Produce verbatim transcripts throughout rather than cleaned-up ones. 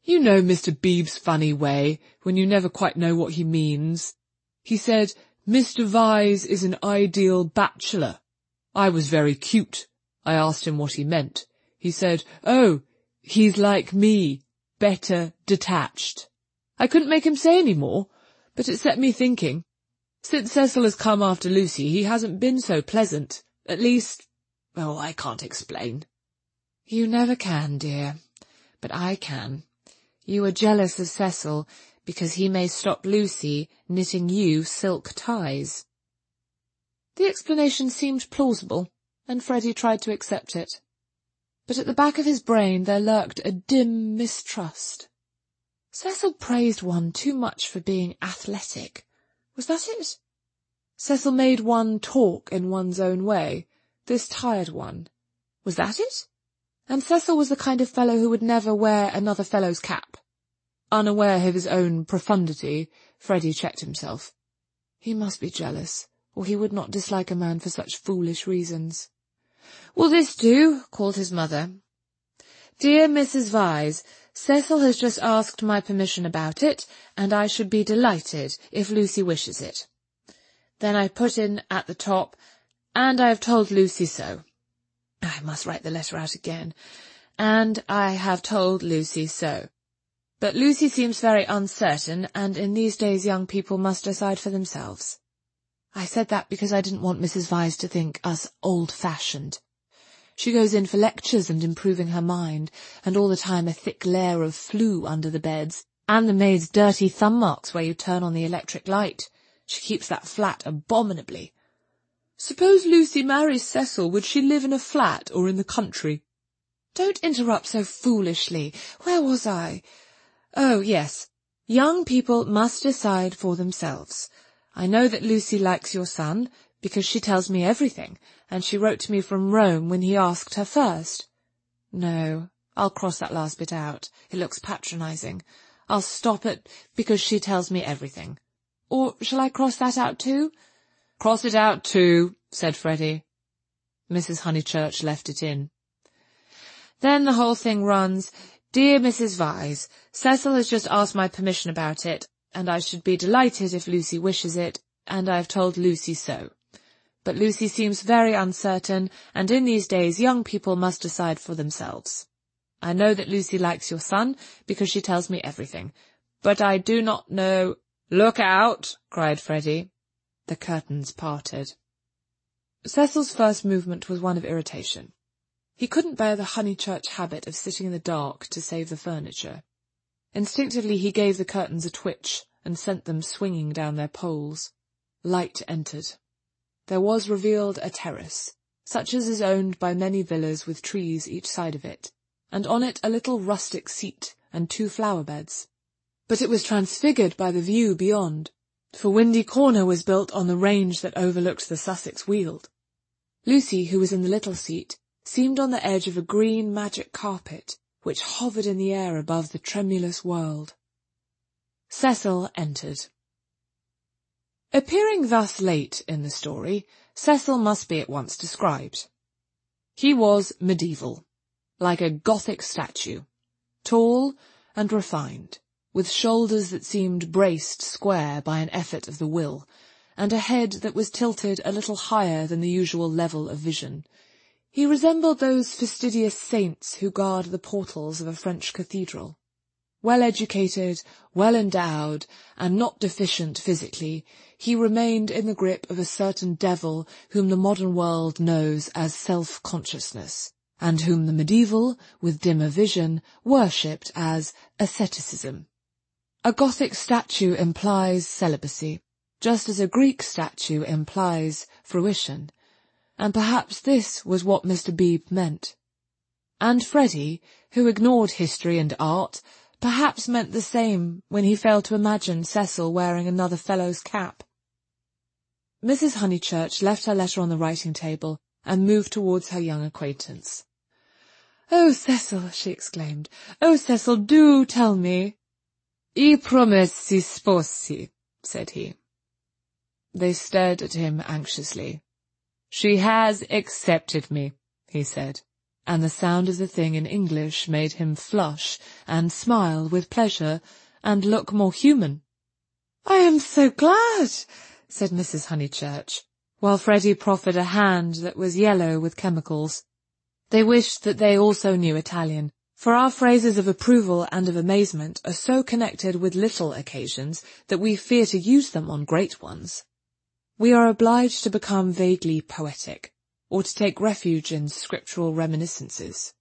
You know Mister Beebe's funny way, when you never quite know what he means. He said, Mister Vyse is an ideal bachelor. I was very cute. I asked him what he meant. He said, oh, he's like me, better detached. I couldn't make him say any more, but it set me thinking. Since Cecil has come after Lucy, he hasn't been so pleasant. At least, oh, I can't explain. You never can, dear, but I can. You are jealous of Cecil because he may stop Lucy knitting you silk ties. The explanation seemed plausible, and Freddie tried to accept it. But at the back of his brain there lurked a dim mistrust. Cecil praised one too much for being athletic. Was that it? Cecil made one talk in one's own way. This tired one. Was that it? And Cecil was the kind of fellow who would never wear another fellow's cap. Unaware of his own profundity, Freddie checked himself. He must be jealous, or he would not dislike a man for such foolish reasons. Will this do? Called his mother. Dear Missus Vyse, Cecil has just asked my permission about it, and I should be delighted if Lucy wishes it. Then I put in at the top, and I have told Lucy so. I must write the letter out again. And I have told Lucy so. But Lucy seems very uncertain, and in these days young people must decide for themselves. I said that because I didn't want Missus Vyse to think us old-fashioned. She goes in for lectures and improving her mind, and all the time a thick layer of flue under the beds, and the maid's dirty thumb marks where you turn on the electric light. She keeps that flat abominably. Suppose Lucy marries Cecil, would she live in a flat or in the country? Don't interrupt so foolishly. Where was I? Oh, yes. Young people must decide for themselves. I know that Lucy likes your son, because she tells me everything, and she wrote to me from Rome when he asked her first. No, I'll cross that last bit out. It looks patronising. I'll stop it because she tells me everything. Or shall I cross that out too? Cross it out too, said Freddie. Missus Honeychurch left it in. Then the whole thing runs, Dear Missus Vyse, Cecil has just asked my permission about it, and I should be delighted if Lucy wishes it, and I have told Lucy so. But Lucy seems very uncertain, and in these days young people must decide for themselves. I know that Lucy likes your son, because she tells me everything. But I do not know— Look out! Cried Freddie. The curtains parted. Cecil's first movement was one of irritation. He couldn't bear the Honeychurch habit of sitting in the dark to save the furniture. Instinctively he gave the curtains a twitch and sent them swinging down their poles. Light entered. There was revealed a terrace, such as is owned by many villas with trees each side of it, and on it a little rustic seat and two flower-beds. But it was transfigured by the view beyond, for Windy Corner was built on the range that overlooked the Sussex Weald. Lucy, who was in the little seat, seemed on the edge of a green magic carpet, which hovered in the air above the tremulous world. Cecil entered. Appearing thus late in the story, Cecil must be at once described. He was medieval, like a Gothic statue, tall and refined, with shoulders that seemed braced square by an effort of the will, and a head that was tilted a little higher than the usual level of vision. He resembled those fastidious saints who guard the portals of a French cathedral. Well-educated, well-endowed, and not deficient physically, he remained in the grip of a certain devil whom the modern world knows as self-consciousness, and whom the medieval, with dimmer vision, worshipped as asceticism. A Gothic statue implies celibacy, just as a Greek statue implies fruition, and perhaps this was what Mister Beebe meant. And Freddie, who ignored history and art, perhaps meant the same when he failed to imagine Cecil wearing another fellow's cap. Missus Honeychurch left her letter on the writing-table and moved towards her young acquaintance. "Oh, Cecil," she exclaimed. "Oh, Cecil, do tell me." "I promessi sposi," said he. They stared at him anxiously. "She has accepted me," he said. and the sound of the thing in English made him flush and smile with pleasure and look more human. "I am so glad," said Missus Honeychurch, while Freddie proffered a hand that was yellow with chemicals. They wished that they also knew Italian, for our phrases of approval and of amazement are so connected with little occasions that we fear to use them on great ones. We are obliged to become vaguely poetic, or to take refuge in scriptural reminiscences.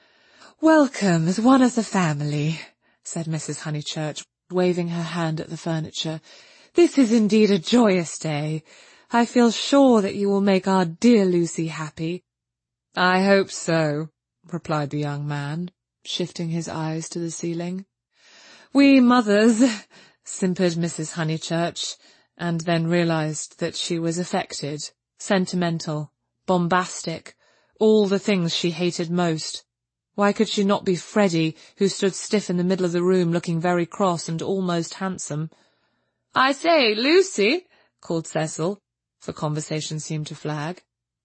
"Welcome as one of the family," said Missus Honeychurch, waving her hand at the furniture. "This is indeed a joyous day. I feel sure that you will make our dear Lucy happy." "I hope so," replied the young man, shifting his eyes to the ceiling. "We mothers," simpered Missus Honeychurch, and then realized that she was affected, sentimental, bombastic, all the things she hated most. Why could she not be Freddie, who stood stiff in the middle of the room looking very cross and almost handsome? "I say, Lucy," called Cecil, for conversation seemed to flag.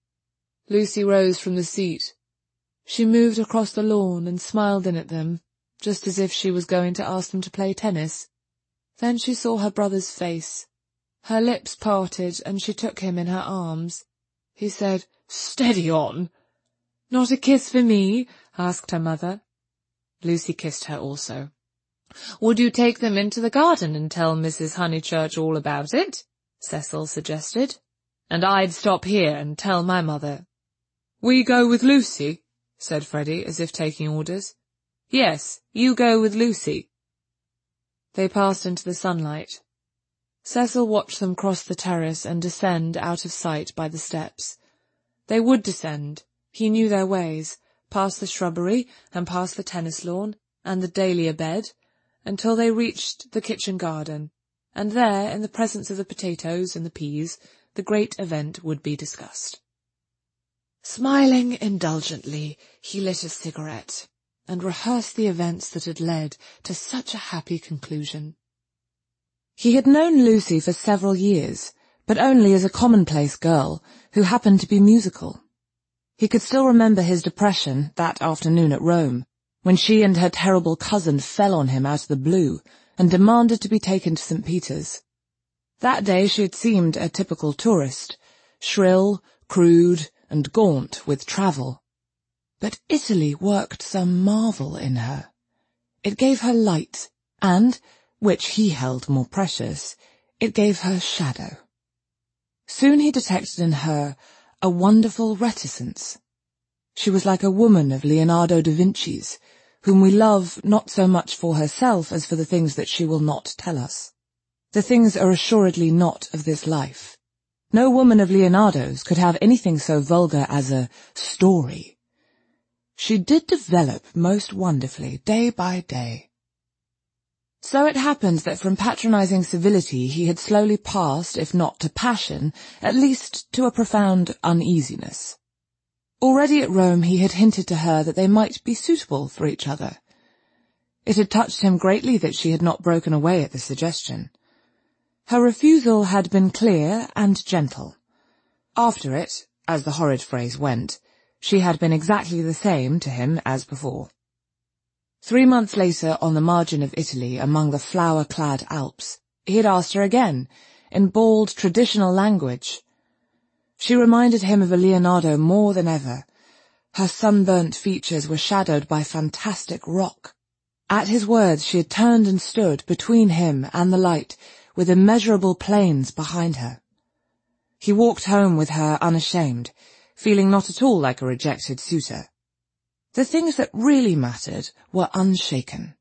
Lucy rose from the seat. She moved across the lawn and smiled in at them, just as if she was going to ask them to play tennis. Then she saw her brother's face. Her lips parted, and she took him in her arms. He said, "Steady on." "Not a kiss for me?" asked her mother. Lucy kissed her also. "Would you take them into the garden and tell Missus Honeychurch all about it?" Cecil suggested. "And I'd stop here and tell my mother." "We go with Lucy?" said Freddie, as if taking orders. "Yes, you go with Lucy." They passed into the sunlight. Cecil watched them cross the terrace and descend out of sight by the steps. They would descend, he knew their ways, past the shrubbery and past the tennis lawn and the dahlia bed, until they reached the kitchen garden, and there, in the presence of the potatoes and the peas, the great event would be discussed. Smiling indulgently, he lit a cigarette, and rehearsed the events that had led to such a happy conclusion. He had known Lucy for several years, but only as a commonplace girl who happened to be musical. He could still remember his depression that afternoon at Rome, when she and her terrible cousin fell on him out of the blue and demanded to be taken to Saint Peter's. That day she had seemed a typical tourist, shrill, crude, and gaunt with travel. But Italy worked some marvel in her. It gave her light, and, which he held more precious, it gave her shadow. Soon he detected in her a wonderful reticence. She was like a woman of Leonardo da Vinci's, whom we love not so much for herself as for the things that she will not tell us. The things are assuredly not of this life. No woman of Leonardo's could have anything so vulgar as a story. She did develop most wonderfully, day by day. So it happened that from patronizing civility he had slowly passed, if not to passion, at least to a profound uneasiness. Already at Rome he had hinted to her that they might be suitable for each other. It had touched him greatly that she had not broken away at the suggestion. Her refusal had been clear and gentle. After it, as the horrid phrase went, she had been exactly the same to him as before. Three months later, on the margin of Italy, among the flower-clad Alps, he had asked her again, in bald, traditional language. She reminded him of a Leonardo more than ever. Her sunburnt features were shadowed by fantastic rock. At his words she had turned and stood between him and the light, with immeasurable plains behind her. He walked home with her unashamed, feeling not at all like a rejected suitor. The things that really mattered were unshaken.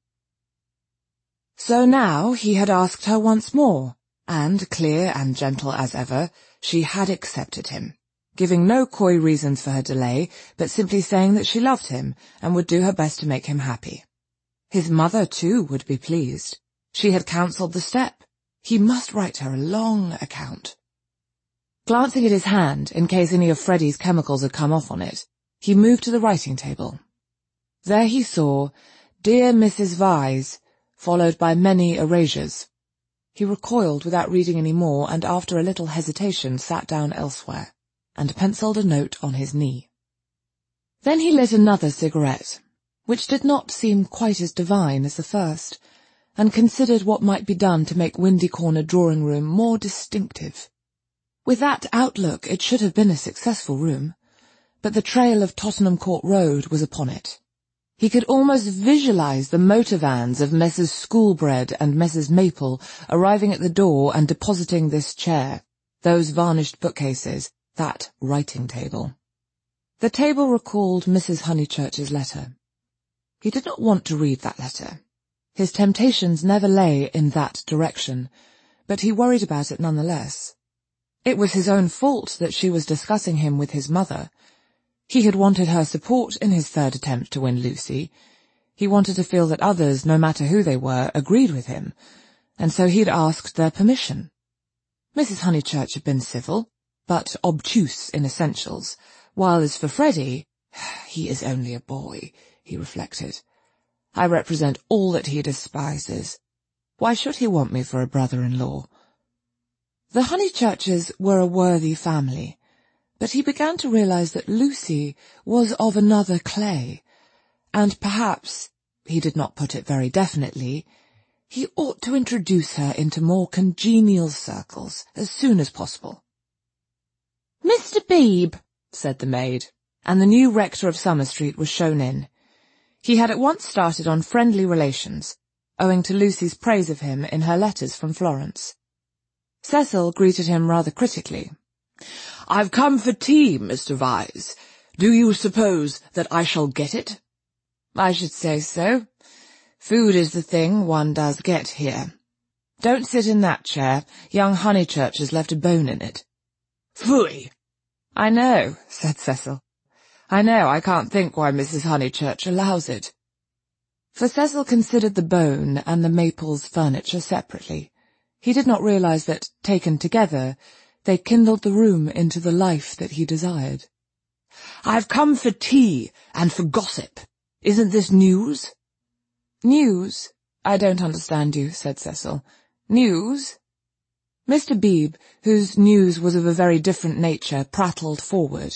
So now he had asked her once more, and, clear and gentle as ever, she had accepted him, giving no coy reasons for her delay, but simply saying that she loved him and would do her best to make him happy. His mother, too, would be pleased. She had counselled the step. He must write her a long account. Glancing at his hand, in case any of Freddie's chemicals had come off on it, he moved to the writing table. There he saw, "Dear Missus Vyse," followed by many erasures. He recoiled without reading any more, and after a little hesitation sat down elsewhere, and pencilled a note on his knee. Then he lit another cigarette, which did not seem quite as divine as the first, and considered what might be done to make Windy Corner drawing room more distinctive. With that outlook, it should have been a successful room, but the trail of Tottenham Court Road was upon it. He could almost visualize the motor vans of Messrs Schoolbread and Messrs Maple arriving at the door and depositing this chair, those varnished bookcases, that writing table. The table recalled Missus Honeychurch's letter. He did not want to read that letter. His temptations never lay in that direction, but he worried about it nonetheless. It was his own fault that she was discussing him with his mother. He had wanted her support in his third attempt to win Lucy. He wanted to feel that others, no matter who they were, agreed with him, and so he'd asked their permission. Missus Honeychurch had been civil, but obtuse in essentials, while as for Freddie, he is only a boy, he reflected. I represent all that he despises. Why should he want me for a brother-in-law? The Honeychurches were a worthy family, but he began to realize that Lucy was of another clay, and perhaps, he did not put it very definitely, he ought to introduce her into more congenial circles as soon as possible. "Mister Beebe," said the maid, and the new rector of Summer Street was shown in. He had at once started on friendly relations, owing to Lucy's praise of him in her letters from Florence. Cecil greeted him rather critically. "I've come for tea, Mister Vyse. Do you suppose that I shall get it?" "I should say so. Food is the thing one does get here. Don't sit in that chair. Young Honeychurch has left a bone in it." "Phooey!" "I know," said Cecil. "I know, I can't think why Missus Honeychurch allows it." For Cecil considered the bone and the Maples' furniture separately. He did not realize that, taken together, they kindled the room into the life that he desired. "I've come for tea and for gossip. Isn't this news?" "News? I don't understand you," said Cecil. "News?" Mister Beebe, whose news was of a very different nature, prattled forward.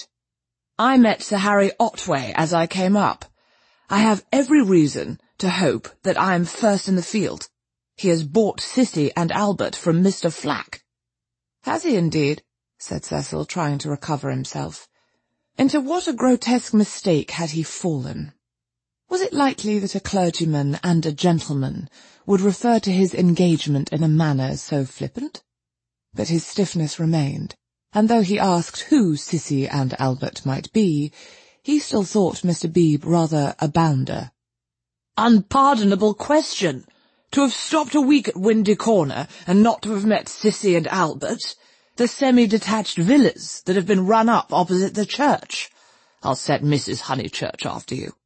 "I met Sir Harry Otway as I came up. I have every reason to hope that I am first in the field. He has bought Cissy and Albert from Mister Flack." "Has he indeed?" said Cecil, trying to recover himself. Into what a grotesque mistake had he fallen? Was it likely that a clergyman and a gentleman would refer to his engagement in a manner so flippant? But his stiffness remained, and though he asked who Cissy and Albert might be, he still thought Mister Beebe rather a bounder. "Unpardonable question! To have stopped a week at Windy Corner and not to have met Cissy and Albert, the semi-detached villas that have been run up opposite the church. I'll set Missus Honeychurch after you."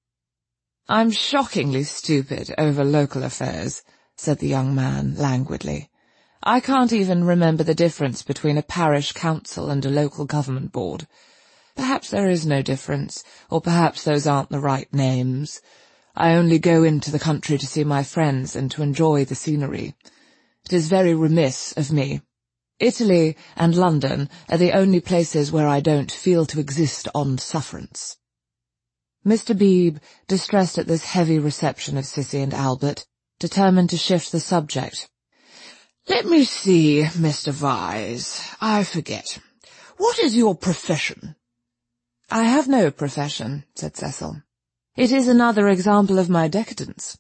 "I'm shockingly stupid over local affairs," said the young man languidly. "I can't even remember the difference between a parish council and a local government board. Perhaps there is no difference, or perhaps those aren't the right names. I only go into the country to see my friends and to enjoy the scenery. It is very remiss of me. Italy and London are the only places where I don't feel to exist on sufferance." Mister Beebe, distressed at this heavy reception of Cissy and Albert, determined to shift the subject. "Let me see, Mister Vyse, I forget. What is your profession?" "I have no profession," said Cecil. "It is another example of my decadence.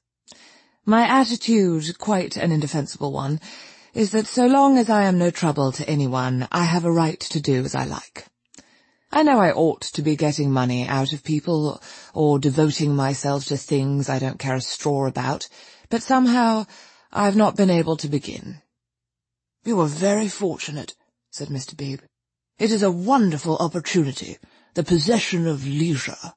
My attitude, quite an indefensible one, is that so long as I am no trouble to anyone, I have a right to do as I like. I know I ought to be getting money out of people, or devoting myself to things I don't care a straw about, but somehow I've not been able to begin." "You are very fortunate," said Mister Beebe. "It is a wonderful opportunity, the possession of leisure."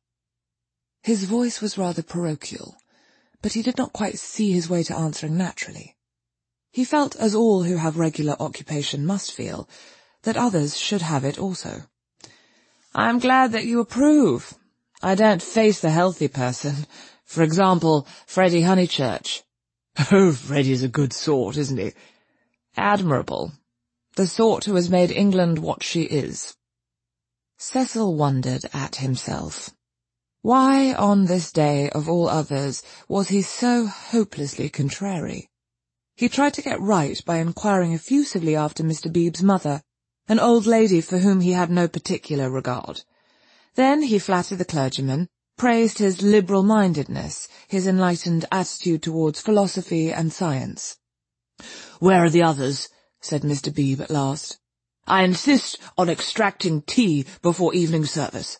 His voice was rather parochial, but he did not quite see his way to answering naturally. He felt, as all who have regular occupation must feel, that others should have it also. "I'm glad that you approve. I don't face the healthy person. For example, Freddie Honeychurch." "Oh, Freddie's a good sort, isn't he?" "Admirable. The sort who has made England what she is." Cecil wondered at himself. Why, on this day of all others, was he so hopelessly contrary? He tried to get right by inquiring effusively after Mister Beebe's mother, an old lady for whom he had no particular regard. Then he flattered the clergyman, praised his liberal-mindedness, his enlightened attitude towards philosophy and science. "Where are the others?" said Mister Beebe at last. "I insist on extracting tea before evening service."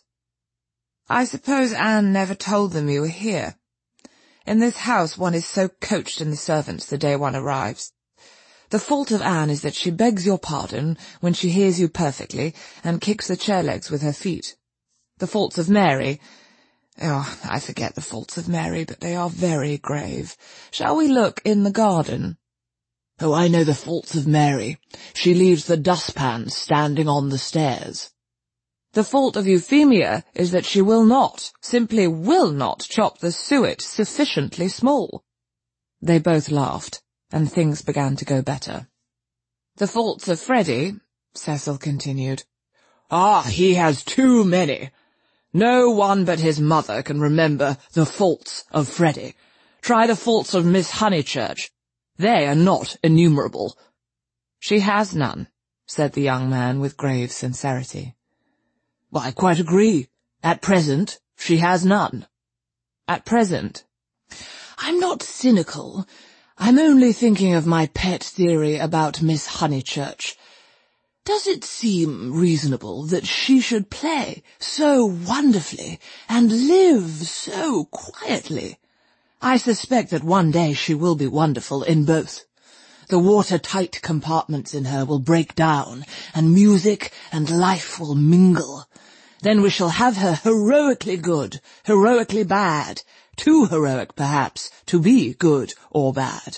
"I suppose Anne never told them you were here. In this house one is so coached in the servants the day one arrives. The fault of Anne is that she begs your pardon when she hears you perfectly, and kicks the chair legs with her feet. The faults of Mary— oh, I forget the faults of Mary, but they are very grave. Shall we look in the garden?" "Oh, I know the faults of Mary. She leaves the dustpan standing on the stairs." "The fault of Euphemia is that she will not, simply will not, chop the suet sufficiently small." They both laughed, and things began to go better. "The faults of Freddie," Cecil continued. "Ah, he has too many. No one but his mother can remember the faults of Freddie. Try the faults of Miss Honeychurch. They are not innumerable." "She has none," said the young man with grave sincerity. "Well, I quite agree. At present, she has none." "At present?" "I'm not cynical. I'm only thinking of my pet theory about Miss Honeychurch. Does it seem reasonable that she should play so wonderfully and live so quietly? I suspect that one day she will be wonderful in both. The watertight compartments in her will break down, and music and life will mingle. Then we shall have her heroically good, heroically bad, too heroic, perhaps, to be good or bad."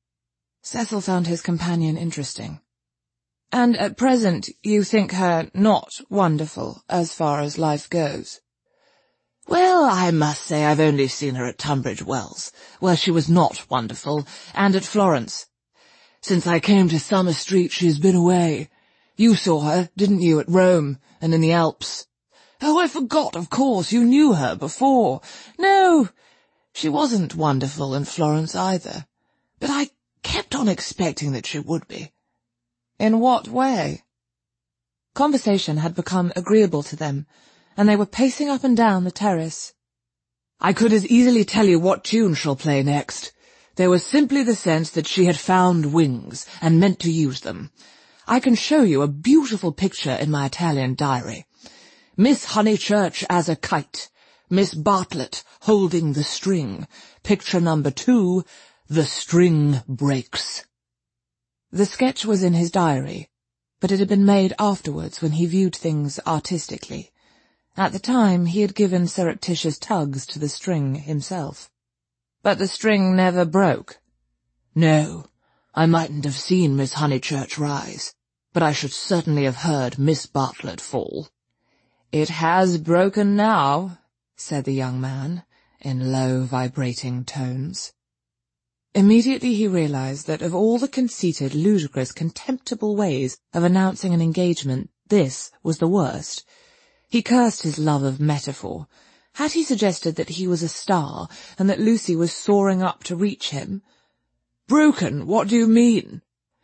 Cecil found his companion interesting. "And at present you think her not wonderful as far as life goes?" "Well, I must say I've only seen her at Tunbridge Wells, where she was not wonderful, and at Florence. Since I came to Summer Street she's been away. You saw her, didn't you, at Rome and in the Alps? Oh, I forgot, of course, you knew her before. No, she wasn't wonderful in Florence either, but I kept on expecting that she would be." "In what way?" Conversation had become agreeable to them, and they were pacing up and down the terrace. "I could as easily tell you what tune she'll play next. There was simply the sense that she had found wings and meant to use them. I can show you a beautiful picture in my Italian diary. Miss Honeychurch as a kite, Miss Bartlett holding the string. Picture number two, the string breaks." The sketch was in his diary, but it had been made afterwards when he viewed things artistically. At the time he had given surreptitious tugs to the string himself. "But the string never broke?" "No, I mightn't have seen Miss Honeychurch rise, but I should certainly have heard Miss Bartlett fall." "It has broken now," said the young man, in low, vibrating tones. Immediately he realized that of all the conceited, ludicrous, contemptible ways of announcing an engagement, this was the worst. He cursed his love of metaphor. Had he suggested that he was a star, and that Lucy was soaring up to reach him? "Broken? What do you mean?"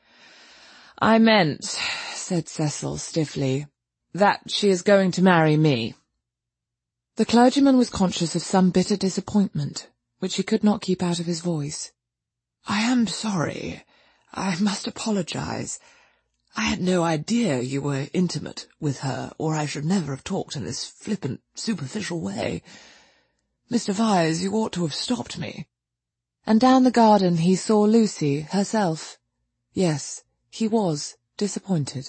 "I meant," said Cecil stiffly, "that she is going to marry me." The clergyman was conscious of some bitter disappointment, which he could not keep out of his voice. "I am sorry. I must apologize. I had no idea you were intimate with her, or I should never have talked in this flippant, superficial way. Mister Vyse, you ought to have stopped me." And down the garden he saw Lucy herself. Yes, he was disappointed.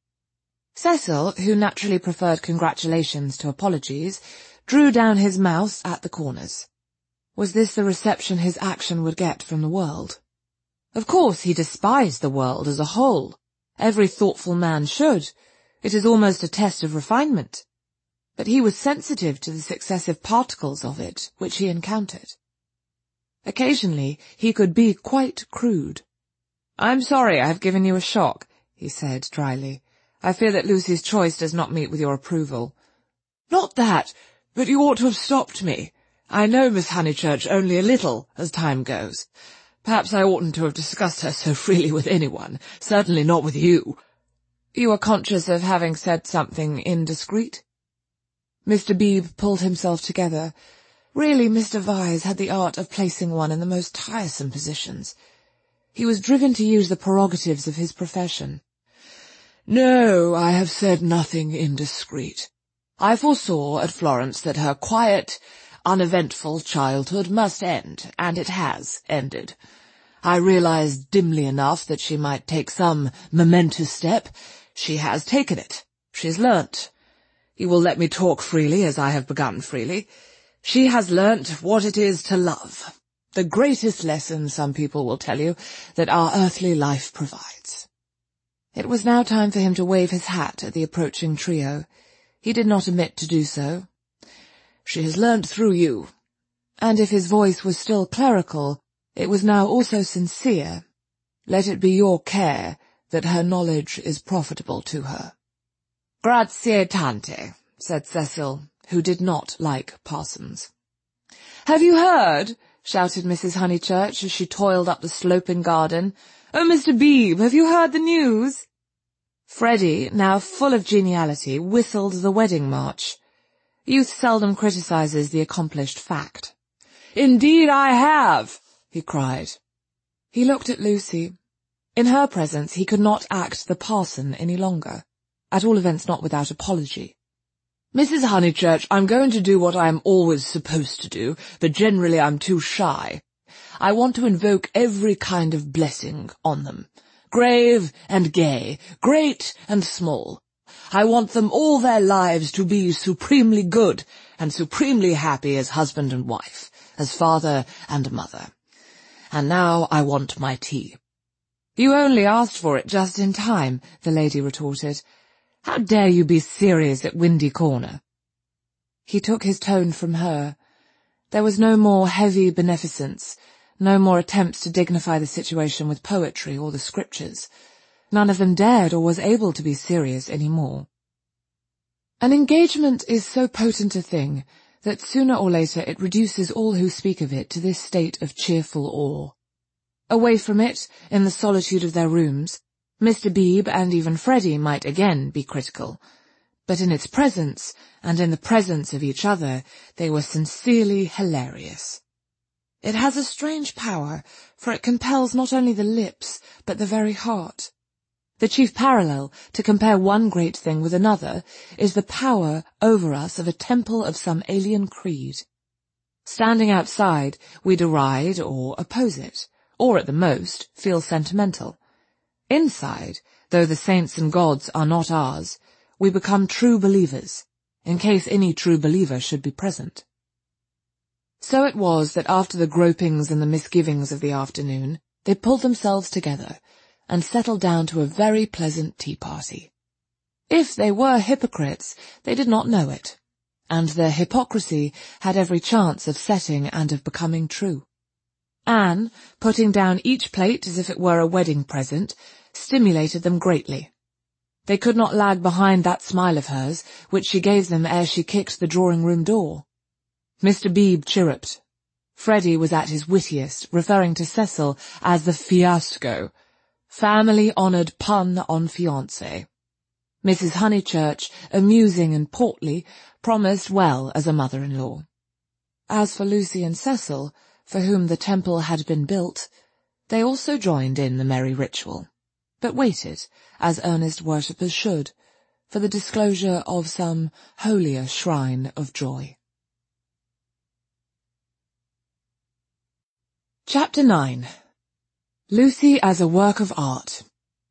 Cecil, who naturally preferred congratulations to apologies, drew down his mouth at the corners. Was this the reception his action would get from the world? Of course he despised the world as a whole. Every thoughtful man should. It is almost a test of refinement. But he was sensitive to the successive particles of it which he encountered. Occasionally he could be quite crude. "I'm sorry I have given you a shock," he said dryly. "I fear that Lucy's choice does not meet with your approval." "Not that. But you ought to have stopped me. I know Miss Honeychurch only a little as time goes. Perhaps I oughtn't to have discussed her so freely with anyone, certainly not with you." "You are conscious of having said something indiscreet?" Mister Beebe pulled himself together. Really, Mister Vyse had the art of placing one in the most tiresome positions. He was driven to use the prerogatives of his profession. "No, I have said nothing indiscreet. I foresaw at Florence that her quiet, uneventful childhood must end, and it has ended. I realized dimly enough that she might take some momentous step. She has taken it. She has learnt. You will let me talk freely, as I have begun freely. She has learnt what it is to love. The greatest lesson, some people will tell you, that our earthly life provides." It was now time for him to wave his hat at the approaching trio. He did not omit to do so. "She has learnt through you." And if his voice was still clerical, it was now also sincere. "Let it be your care that her knowledge is profitable to her." "Grazie tante," said Cecil, who did not like parsons. "Have you heard?" shouted Missus Honeychurch as she toiled up the sloping garden. "Oh, Mister Beebe, have you heard the news?" Freddie, now full of geniality, whistled the wedding march. Youth seldom criticizes the accomplished fact. "Indeed I have," he cried. He looked at Lucy. In her presence he could not act the parson any longer, at all events not without apology. "Missus Honeychurch, I'm going to do what I am always supposed to do, but generally I'm too shy. I want to invoke every kind of blessing on them, grave and gay, great and small. I want them all their lives to be supremely good and supremely happy as husband and wife, as father and mother. And now I want my tea." "You only asked for it just in time," the lady retorted. "How dare you be serious at Windy Corner?" He took his tone from her. There was no more heavy beneficence, no more attempts to dignify the situation with poetry or the scriptures. None of them dared or was able to be serious any more. An engagement is so potent a thing that sooner or later it reduces all who speak of it to this state of cheerful awe. Away from it, in the solitude of their rooms, Mister Beebe and even Freddie might again be critical, but in its presence, and in the presence of each other, they were sincerely hilarious. It has a strange power, for it compels not only the lips, but the very heart. The chief parallel, to compare one great thing with another, is the power over us of a temple of some alien creed. Standing outside, we deride or oppose it, or at the most, feel sentimental. Inside, though the saints and gods are not ours, we become true believers, in case any true believer should be present. So it was that after the gropings and the misgivings of the afternoon, they pulled themselves together, and settled down to a very pleasant tea-party. If they were hypocrites, they did not know it, and their hypocrisy had every chance of setting and of becoming true. Anne, putting down each plate as if it were a wedding present, stimulated them greatly. They could not lag behind that smile of hers, which she gave them ere she kicked the drawing-room door. Mister Beebe chirruped. Freddie was at his wittiest, referring to Cecil as the fiasco, family-honoured pun on fiancé. Missus Honeychurch, amusing and portly, promised well as a mother-in-law. As for Lucy and Cecil, for whom the temple had been built, they also joined in the merry ritual, but waited, as earnest worshippers should, for the disclosure of some holier shrine of joy. Chapter nine. Lucy as a Work of Art.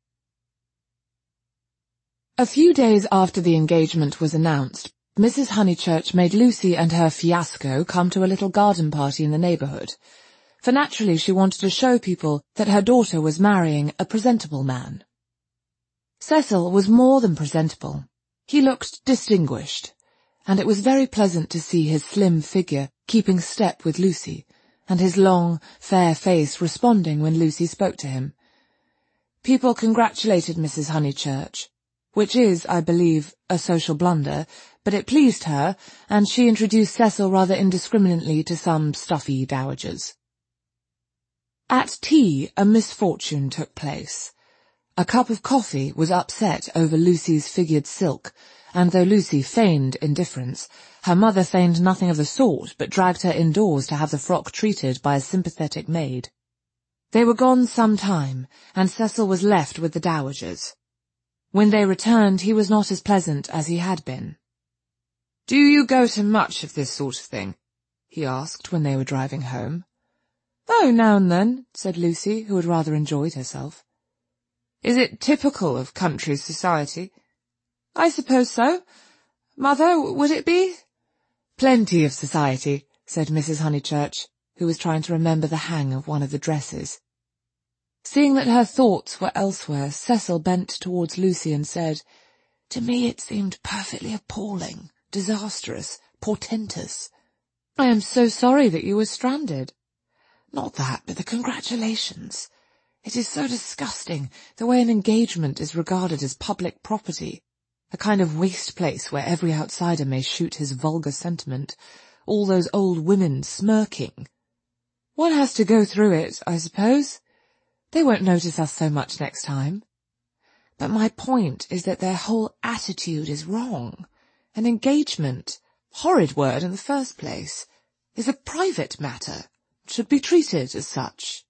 A few days after the engagement was announced, Missus Honeychurch made Lucy and her fiasco come to a little garden party in the neighbourhood, for naturally she wanted to show people that her daughter was marrying a presentable man. Cecil was more than presentable. He looked distinguished, and it was very pleasant to see his slim figure keeping step with Lucy, and his long, fair face responding when Lucy spoke to him. People congratulated Missus Honeychurch, which is, I believe, a social blunder, but it pleased her, and she introduced Cecil rather indiscriminately to some stuffy dowagers. At tea, a misfortune took place. A cup of coffee was upset over Lucy's figured silk, and though Lucy feigned indifference, her mother feigned nothing of the sort, but dragged her indoors to have the frock treated by a sympathetic maid. They were gone some time, and Cecil was left with the dowagers. When they returned, he was not as pleasant as he had been. "Do you go to much of this sort of thing?" he asked when they were driving home. "Oh, now and then," said Lucy, who had rather enjoyed herself. "Is it typical of country society?" "I suppose so. Mother, would it be?" "Plenty of society," said Missus Honeychurch, who was trying to remember the hang of one of the dresses. Seeing that her thoughts were elsewhere, Cecil bent towards Lucy and said, "To me it seemed perfectly appalling, disastrous, portentous. I am so sorry that you were stranded. Not that, but the congratulations. It is so disgusting, the way an engagement is regarded as public property, a kind of waste place where every outsider may shoot his vulgar sentiment, all those old women smirking. One has to go through it, I suppose. They won't notice us so much next time. But my point is that their whole attitude is wrong. An engagement, horrid word in the first place, is a private matter, should be treated as such."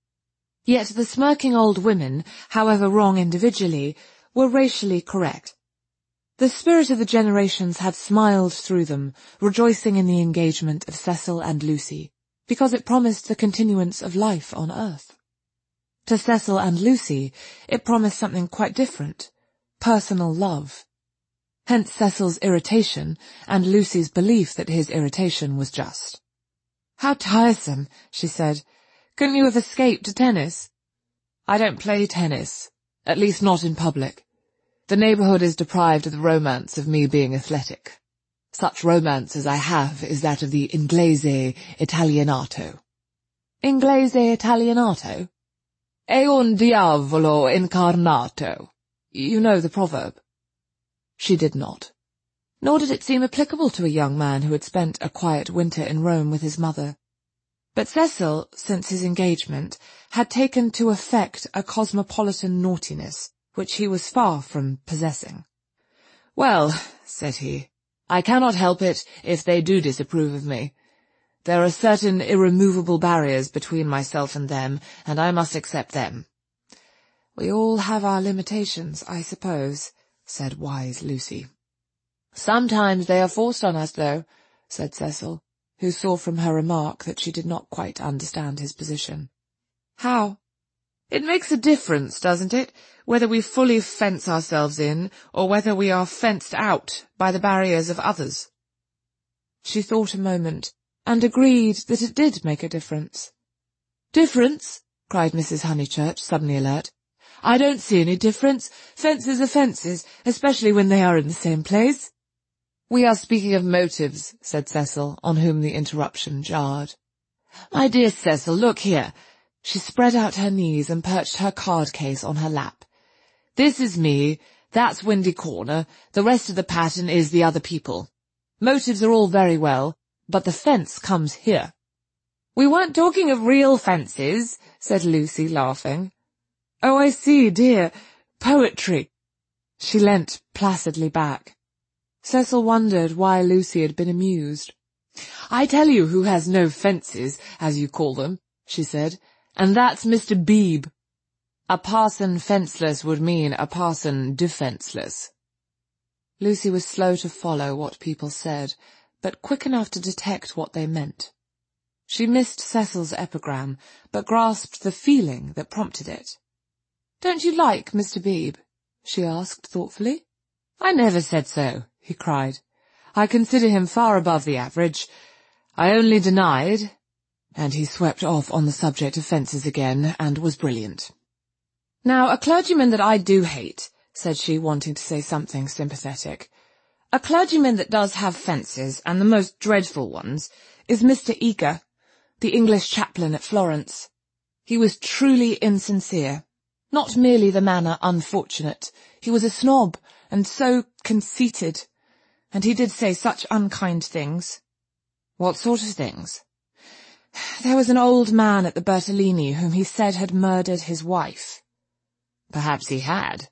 Yet the smirking old women, however wrong individually, were racially correct. The spirit of the generations had smiled through them, rejoicing in the engagement of Cecil and Lucy, because it promised the continuance of life on earth. To Cecil and Lucy, it promised something quite different, personal love. Hence Cecil's irritation, and Lucy's belief that his irritation was just. "How tiresome," she said. "Couldn't you have escaped to tennis?" "I don't play tennis, at least not in public. The neighbourhood is deprived of the romance of me being athletic. Such romance as I have is that of the Inglese Italianato." "Inglese Italianato?" "È un diavolo incarnato. You know the proverb?" She did not. Nor did it seem applicable to a young man who had spent a quiet winter in Rome with his mother. But Cecil, since his engagement, had taken to affect a cosmopolitan naughtiness, which he was far from possessing. "Well," said he, "I cannot help it if they do disapprove of me. There are certain irremovable barriers between myself and them, and I must accept them." "We all have our limitations, I suppose," said wise Lucy. "Sometimes they are forced on us, though," said Cecil, who saw from her remark that she did not quite understand his position. "How?" "It makes a difference, doesn't it, whether we fully fence ourselves in, or whether we are fenced out by the barriers of others?" She thought a moment, and agreed that it did make a difference. "Difference?" cried Missus Honeychurch, suddenly alert. "I don't see any difference. Fences are fences, especially when they are in the same place." "We are speaking of motives," said Cecil, on whom the interruption jarred. "My dear Cecil, look here." She spread out her knees and perched her card case on her lap. "This is me, that's Windy Corner, the rest of the pattern is the other people. Motives are all very well, but the fence comes here." "We weren't talking of real fences," said Lucy, laughing. "Oh, I see, dear. Poetry." She leant placidly back. Cecil wondered why Lucy had been amused. "I tell you who has no fences, as you call them," she said, "and that's Mister Beebe." "A parson fenceless would mean a parson defenceless." Lucy was slow to follow what people said, but quick enough to detect what they meant. She missed Cecil's epigram, but grasped the feeling that prompted it. "Don't you like Mister Beebe?" she asked thoughtfully. "I never said so," he cried. "I consider him far above the average. I only denied—" and he swept off on the subject of fences again, and was brilliant. "Now, a clergyman that I do hate," said she, wanting to say something sympathetic, "a clergyman that does have fences, and the most dreadful ones, is Mister Eager, the English chaplain at Florence. He was truly insincere. Not merely the manner unfortunate, he was a snob, and so conceited. And he did say such unkind things. What sort of things? There was an old man at the Bertolini whom he said had murdered his wife. Perhaps he had.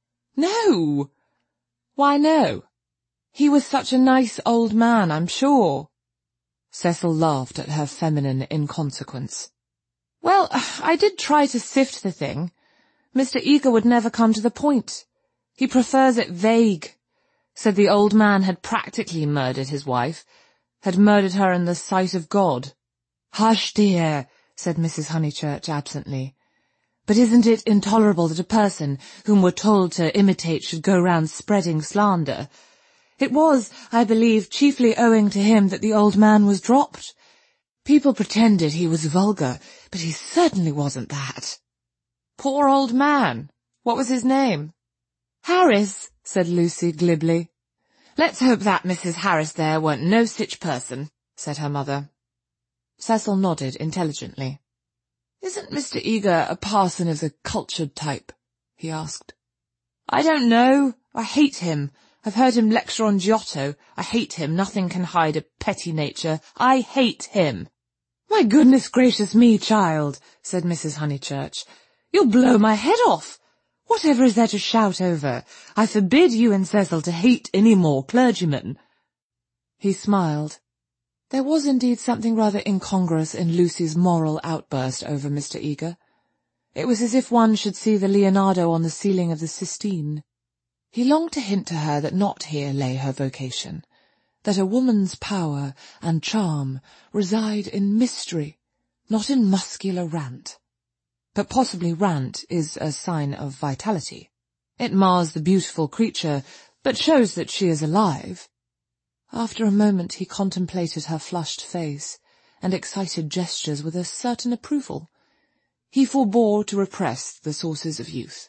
No! Why no? He was such a nice old man, I'm sure. Cecil laughed at her feminine inconsequence. Well, I did try to sift the thing. Mister Eager would never come to the point. He prefers it vague. Said the old man had practically murdered his wife, had murdered her in the sight of God. Hush, dear, said Missus Honeychurch absently. But isn't it intolerable that a person whom we're told to imitate should go round spreading slander? It was, I believe, chiefly owing to him that the old man was dropped. People pretended he was vulgar, but he certainly wasn't that. Poor old man. What was his name? Harris, said Lucy glibly. Let's hope that Missus Harris there weren't no sich person, said her mother. Cecil nodded intelligently. Isn't Mister Eager a parson of the cultured type? He asked. I don't know. I hate him. I've heard him lecture on Giotto. I hate him. Nothing can hide a petty nature. I hate him. My goodness gracious me, child, said Missus Honeychurch. You'll blow my head off. Whatever is there to shout over? I forbid you and Cecil to hate any more clergymen. He smiled. There was indeed something rather incongruous in Lucy's moral outburst over Mister Eager. It was as if one should see the Leonardo on the ceiling of the Sistine. He longed to hint to her that not here lay her vocation, that a woman's power and charm reside in mystery, not in muscular rant. But possibly rant is a sign of vitality. It mars the beautiful creature, but shows that she is alive. After a moment he contemplated her flushed face and excited gestures with a certain approval. He forbore to repress the sources of youth.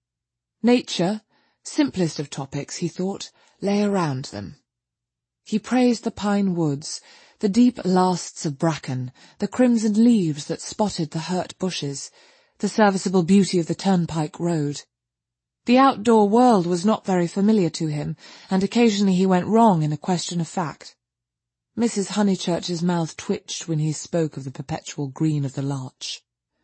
Nature, simplest of topics, he thought, lay around them. He praised the pine woods, the deep lasts of bracken, the crimson leaves that spotted the hurt bushes, the serviceable beauty of the turnpike road. The outdoor world was not very familiar to him, and occasionally he went wrong in a question of fact. Missus Honeychurch's mouth twitched when he spoke of the perpetual green of the larch.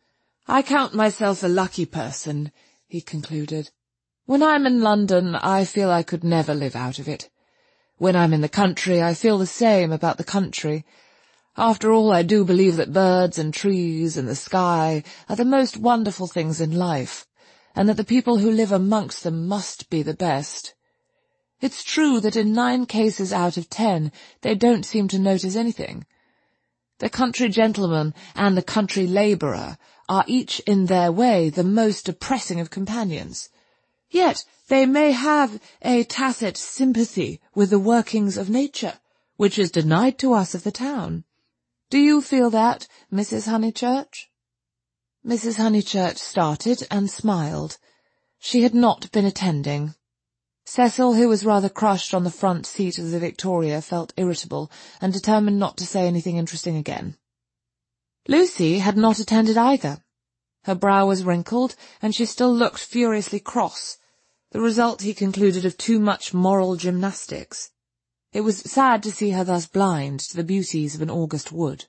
I count myself a lucky person, he concluded. When I'm in London, I feel I could never live out of it. When I'm in the country, I feel the same about the country. After all, I do believe that birds and trees and the sky are the most wonderful things in life, and that the people who live amongst them must be the best. It's true that in nine cases out of ten they don't seem to notice anything. The country gentleman and the country labourer are each in their way the most depressing of companions. Yet they may have a tacit sympathy with the workings of nature, which is denied to us of the town. Do you feel that, Missus Honeychurch? Missus Honeychurch started and smiled. She had not been attending. Cecil, who was rather crushed on the front seat of the Victoria, felt irritable and determined not to say anything interesting again. Lucy had not attended either. Her brow was wrinkled, and she still looked furiously cross, the result, he concluded, of too much moral gymnastics. It was sad to see her thus blind to the beauties of an August wood.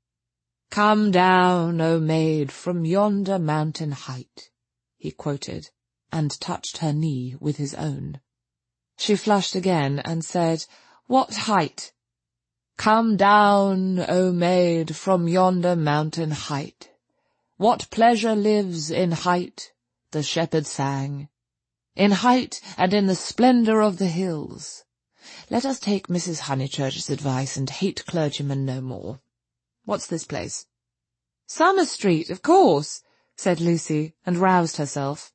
"Come down, O maid, from yonder mountain height," he quoted, and touched her knee with his own. She flushed again and said, "What height?" "Come down, O maid, from yonder mountain height. What pleasure lives in height?" the shepherd sang. "In height and in the splendour of the hills." Let us take Missus Honeychurch's advice and hate clergymen no more. What's this place? Summer Street, of course, said Lucy, and roused herself.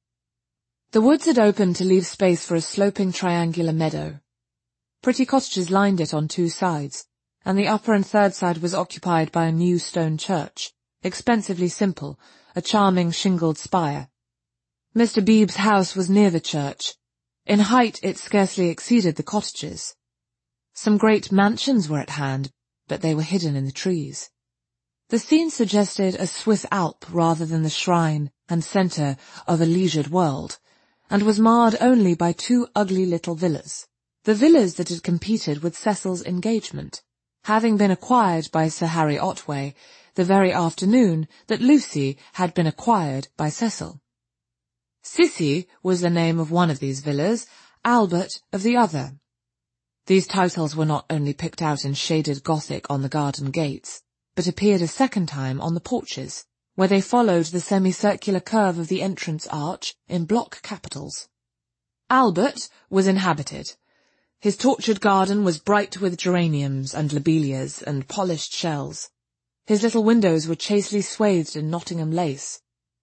The woods had opened to leave space for a sloping triangular meadow. Pretty cottages lined it on two sides, and the upper and third side was occupied by a new stone church, expensively simple, a charming shingled spire. Mister Beebe's house was near the church. In height it scarcely exceeded the cottages. Some great mansions were at hand, but they were hidden in the trees. The scene suggested a Swiss Alp rather than the shrine and centre of a leisured world, and was marred only by two ugly little villas, the villas that had competed with Cecil's engagement, having been acquired by Sir Harry Otway the very afternoon that Lucy had been acquired by Cecil. Sissy was the name of one of these villas, Albert of the other. These titles were not only picked out in shaded Gothic on the garden gates, but appeared a second time on the porches, where they followed the semicircular curve of the entrance arch in block capitals. Albert was inhabited. His tortured garden was bright with geraniums and lobelias and polished shells. His little windows were chastely swathed in Nottingham lace.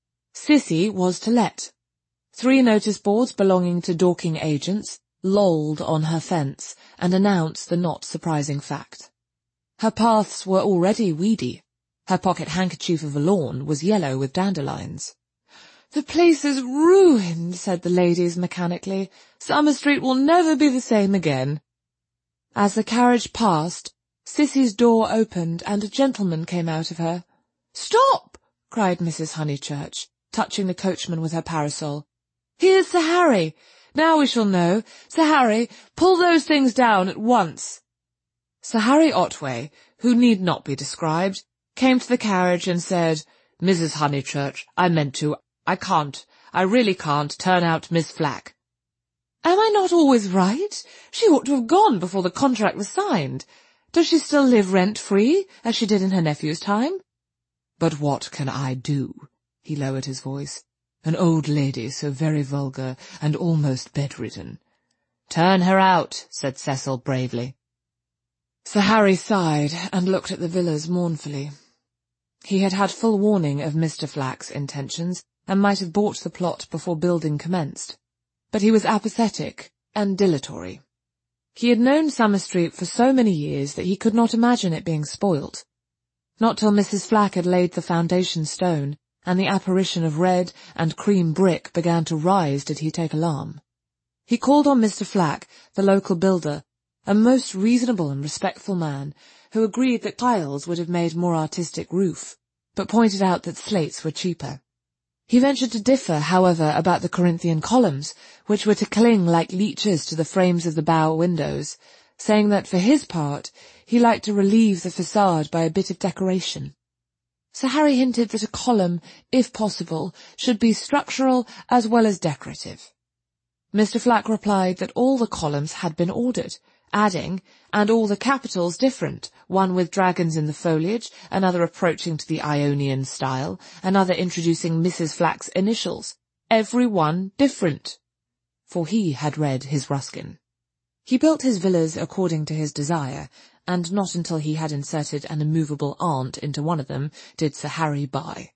Sissy was to let. Three notice boards belonging to Dorking agents lolled on her fence and announced the not surprising fact. Her paths were already weedy. Her pocket handkerchief of a lawn was yellow with dandelions. "The place is ruined," said the ladies mechanically. "Summer Street will never be the same again." As the carriage passed, Sissy's door opened and a gentleman came out of her. "Stop!" cried Missus Honeychurch, touching the coachman with her parasol. "Here's Sir Harry. Now we shall know. Sir Harry, pull those things down at once." Sir Harry Otway, who need not be described, came to the carriage and said, "Missus Honeychurch, I meant to. I can't. I really can't turn out Miss Flack." "Am I not always right? She ought to have gone before the contract was signed. Does she still live rent-free, as she did in her nephew's time?" "But what can I do?" He lowered his voice. "An old lady so very vulgar and almost bedridden." "Turn her out," said Cecil bravely. Sir Harry sighed and looked at the villas mournfully. He had had full warning of Mister Flack's intentions, and might have bought the plot before building commenced. But he was apathetic and dilatory. He had known Summer Street for so many years that he could not imagine it being spoilt. Not till Missus Flack had laid the foundation stone, and the apparition of red and cream brick began to rise, did he take alarm. He called on Mister Flack, the local builder, a most reasonable and respectful man, who agreed that tiles would have made more artistic roof, but pointed out that slates were cheaper. He ventured to differ, however, about the Corinthian columns, which were to cling like leeches to the frames of the bow windows, saying that, for his part, he liked to relieve the facade by a bit of decoration. Sir Harry hinted that a column, if possible, should be structural as well as decorative. Mister Flack replied that all the columns had been ordered, adding, and all the capitals different, one with dragons in the foliage, another approaching to the Ionian style, another introducing Missus Flack's initials, every one different. For he had read his Ruskin. He built his villas according to his desire, and not until he had inserted an immovable aunt into one of them did Sir Harry buy.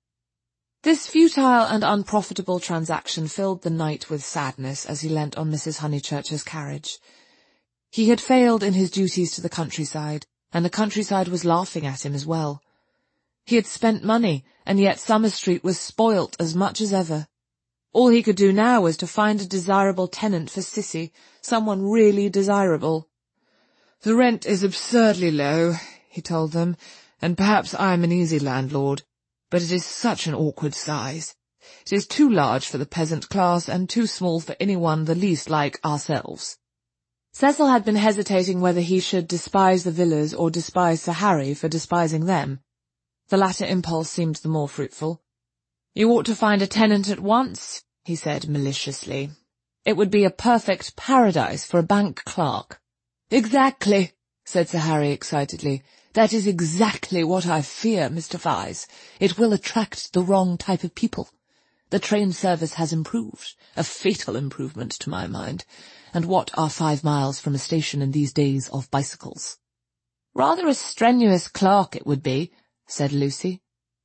This futile and unprofitable transaction filled the knight with sadness as he leant on Missus Honeychurch's carriage. He had failed in his duties to the countryside, and the countryside was laughing at him as well. He had spent money, and yet Summer Street was spoilt as much as ever. All he could do now was to find a desirable tenant for Sissy, someone really desirable. "The rent is absurdly low," he told them, "and perhaps I am an easy landlord, but it is such an awkward size. It is too large for the peasant class, and too small for anyone the least like ourselves." Cecil had been hesitating whether he should despise the villas or despise Sir Harry for despising them. The latter impulse seemed the more fruitful. "You ought to find a tenant at once," he said maliciously. "It would be a perfect paradise for a bank clerk." "Exactly," said Sir Harry excitedly. "That is exactly what I fear, Mister Vyse. It will attract the wrong type of people. The train service has improved, a fatal improvement to my mind. And what are five miles from a station in these days of bicycles?" "Rather a strenuous clerk it would be," said Lucy.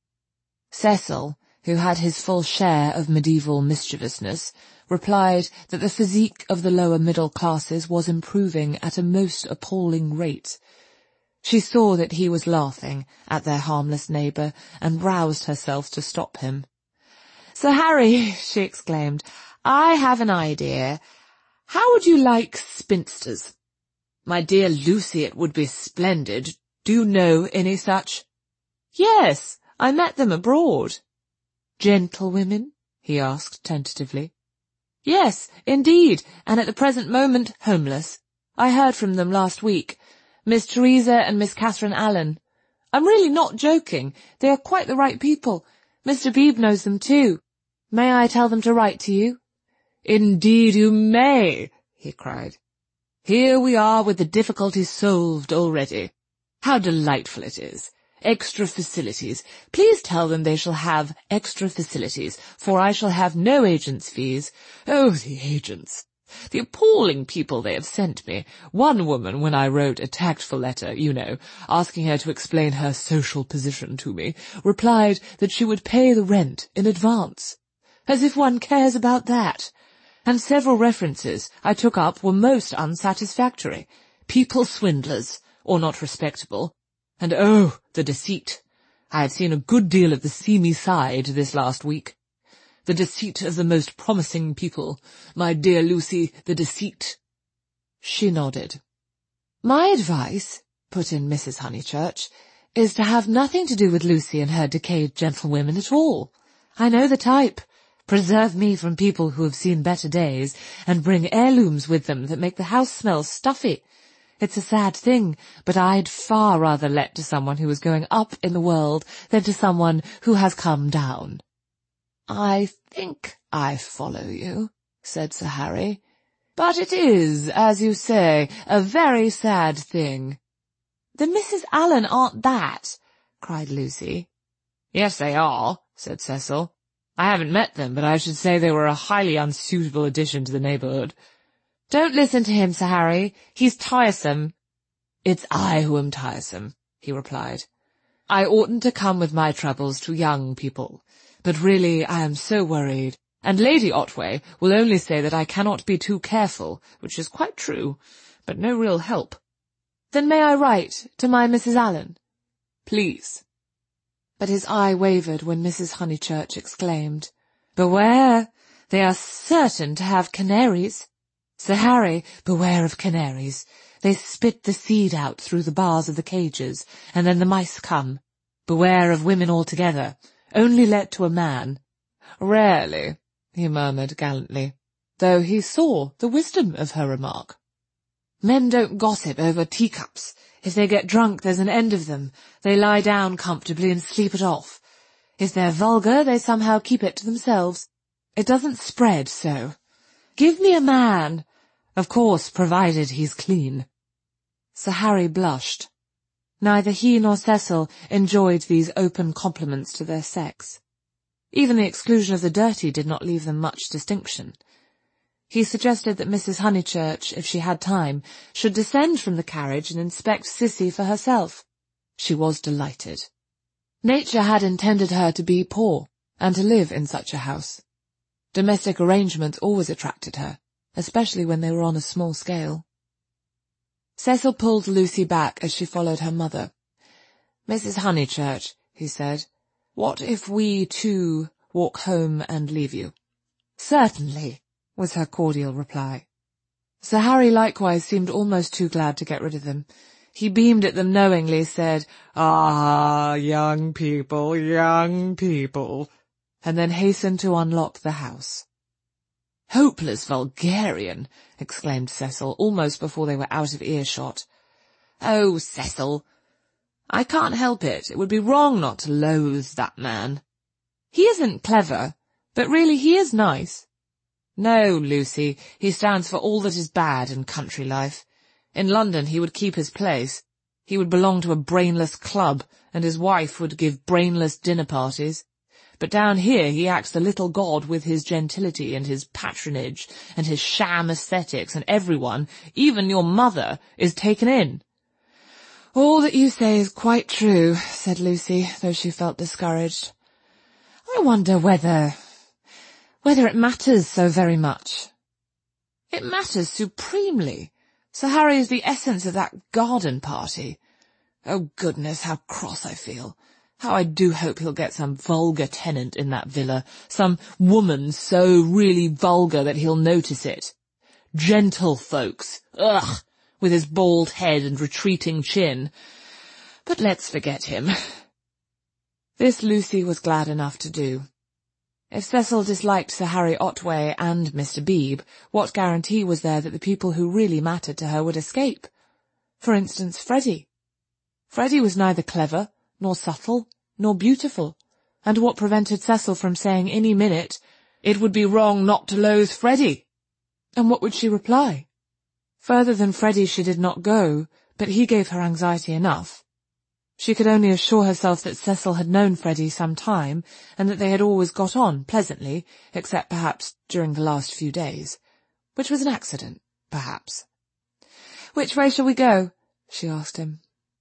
Cecil, who had his full share of medieval mischievousness, replied that the physique of the lower middle classes was improving at a most appalling rate. She saw that he was laughing at their harmless neighbour, and roused herself to stop him. "Sir Harry," she exclaimed, "I have an idea. How would you like spinsters?" "My dear Lucy, it would be splendid. Do you know any such?" "Yes, I met them abroad." "Gentlewomen?" he asked tentatively. Yes, indeed, and at the present moment homeless. I heard from them last week. Miss Teresa and Miss Catherine Allen. I'm really not joking. They are quite the right people. Mister Beebe knows them too. May I tell them to write to you?" "Indeed you may," he cried. "Here we are with the difficulty solved already. How delightful it is. Extra facilities. Please tell them they shall have extra facilities, for I shall have no agents' fees. Oh, the agents! The appalling people they have sent me. One woman, when I wrote a tactful letter, you know, asking her to explain her social position to me, replied that she would pay the rent in advance. As if one cares about that. And several references I took up were most unsatisfactory. People swindlers, or not respectable. And oh, the deceit. I have seen a good deal of the seamy side this last week. The deceit of the most promising people. My dear Lucy, the deceit." She nodded. "My advice," put in Missus Honeychurch, "is to have nothing to do with Lucy and her decayed gentlewomen at all. I know the type. Preserve me from people who have seen better days, and bring heirlooms with them that make the house smell stuffy. It's a sad thing, but I'd far rather let to someone who is going up in the world than to someone who has come down." "I think I follow you," said Sir Harry. "But it is, as you say, a very sad thing." "The Misses Allen aren't that," cried Lucy. "Yes, they are," said Cecil. "I haven't met them, but I should say they were a highly unsuitable addition to the neighbourhood." "Don't listen to him, Sir Harry. He's tiresome." "It's I who am tiresome," he replied. "I oughtn't to come with my troubles to young people. But really I am so worried, and Lady Otway will only say that I cannot be too careful, which is quite true, but no real help." "Then may I write to my Missus Allen?" "Please." But his eye wavered when Missus Honeychurch exclaimed, "Beware! They are certain to have canaries. Sir Harry, beware of canaries. They spit the seed out through the bars of the cages, and then the mice come. Beware of women altogether. Only let to a man." "Rarely," he murmured gallantly, though he saw the wisdom of her remark. "Men don't gossip over teacups. If they get drunk, there's an end of them. They lie down comfortably and sleep it off. If they're vulgar, they somehow keep it to themselves. It doesn't spread so. Give me a man. Of course, provided he's clean." Sir Harry blushed. Neither he nor Cecil enjoyed these open compliments to their sex. Even the exclusion of the dirty did not leave them much distinction. He suggested that Missus Honeychurch, if she had time, should descend from the carriage and inspect Cissy for herself. She was delighted. Nature had intended her to be poor, and to live in such a house. Domestic arrangements always attracted her, especially when they were on a small scale. Cecil pulled Lucy back as she followed her mother. "Missus Honeychurch," he said, "what if we, too, walk home and leave you?" "Certainly," was her cordial reply. Sir Harry likewise seemed almost too glad to get rid of them. He beamed at them knowingly, said, "Ah, young people, young people," and then hastened to unlock the house. "Hopeless vulgarian!" exclaimed Cecil, almost before they were out of earshot. "Oh, Cecil, I can't help it. It would be wrong not to loathe that man. He isn't clever, but really he is nice." "No, Lucy, he stands for all that is bad in country life. In London he would keep his place. He would belong to a brainless club, and his wife would give brainless dinner parties. But down here he acts the little god with his gentility and his patronage and his sham aesthetics, and everyone, even your mother, is taken in." "All that you say is quite true," said Lucy, though she felt discouraged. "I wonder whether... whether it matters so very much." "It matters supremely. Sir Harry is the essence of that garden party. Oh, goodness, how cross I feel. How I do hope he'll get some vulgar tenant in that villa, some woman so really vulgar that he'll notice it. Gentle folks, ugh, with his bald head and retreating chin. But let's forget him." This Lucy was glad enough to do. If Cecil disliked Sir Harry Otway and Mister Beebe, what guarantee was there that the people who really mattered to her would escape? For instance, Freddie. Freddie was neither clever, nor subtle, nor beautiful, and what prevented Cecil from saying any minute, "It would be wrong not to loathe Freddie"? And what would she reply? Further than Freddie she did not go, but he gave her anxiety enough. She could only assure herself that Cecil had known Freddie some time, and that they had always got on pleasantly, except perhaps during the last few days, which was an accident, perhaps. "Which way shall we go?" she asked him.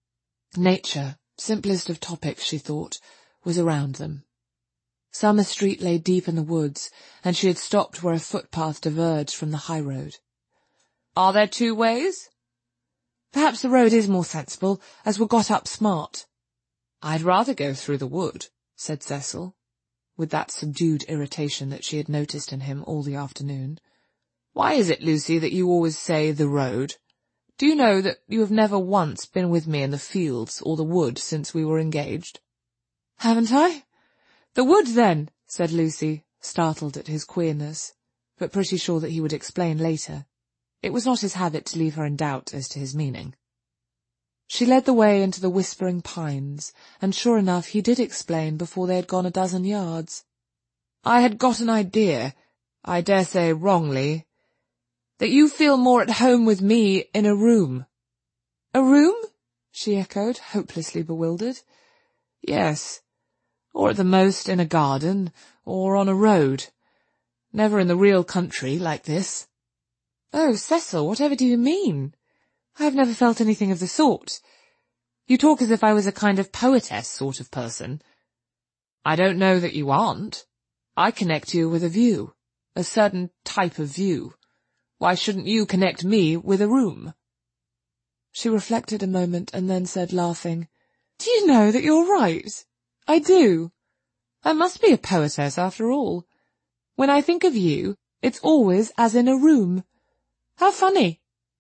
Nature, simplest of topics, she thought, was around them. Summer Street lay deep in the woods, and she had stopped where a footpath diverged from the high road. "Are there two ways?" "Perhaps the road is more sensible, as we're got up smart." "I'd rather go through the wood," said Cecil, with that subdued irritation that she had noticed in him all the afternoon. "Why is it, Lucy, that you always say the road? Do you know that you have never once been with me in the fields or the wood since we were engaged?" "Haven't I?" "The wood, then," said Lucy, startled at his queerness, but pretty sure that he would explain later. It was not his habit to leave her in doubt as to his meaning. She led the way into the whispering pines, and sure enough he did explain before they had gone a dozen yards. "I had got an idea, I dare say wrongly, that you feel more at home with me in a room." "A room?" she echoed, hopelessly bewildered. "Yes, or at the most in a garden, or on a road. Never in the real country like this." "Oh, Cecil, whatever do you mean? I have never felt anything of the sort. You talk as if I was a kind of poetess sort of person." "I don't know that you aren't. I connect you with a view, a certain type of view. Why shouldn't you connect me with a room?" She reflected a moment and then said, laughing, "Do you know that you're right? I do. I must be a poetess after all. When I think of you, it's always as in a room. How funny."